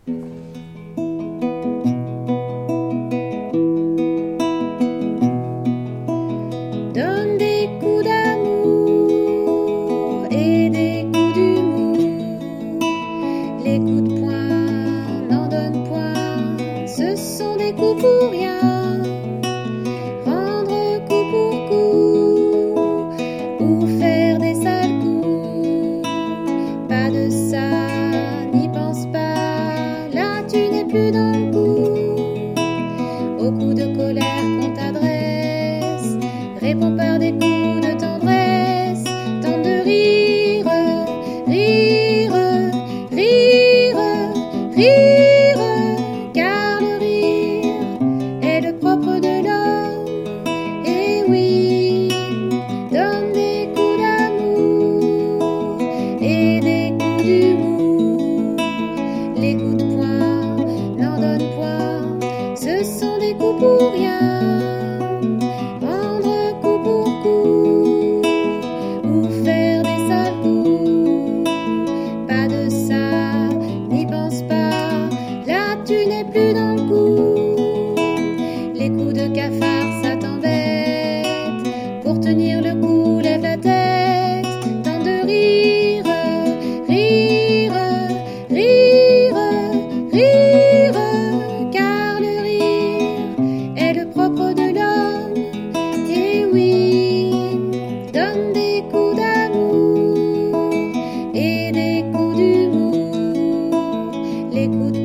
Donne des coups d'amour et des coups d'humour. Les coups de poing n'en donnent point, ce sont des coups pour rien. Rendre coup pour coup ou faire des sales coups, pas de ça, n'y pense pas, là tu n'es plus dans le coup. Aux coups de colère qu'on t'adresse, réponds par des coups de tendresse. Tente de rire, rire, rire, rire, car le rire est le propre de l'homme. Et oui, donne des coups d'amour et des coups d'humour. Les coups de poing n'en donnent point, ce sont des coups pour rien. Rendre coup pour coup ou faire des sales coups, pas de ça, n'y pense pas, là tu n'es plus dans le coup. Les coups de cafard ça t'embête, pour tenir le coup lève la tête. Tente de rire, rire, rire, rire, car le rire est le propre de l'homme. Et oui, donne des coups d'amour et des coups d'humour. Les coups de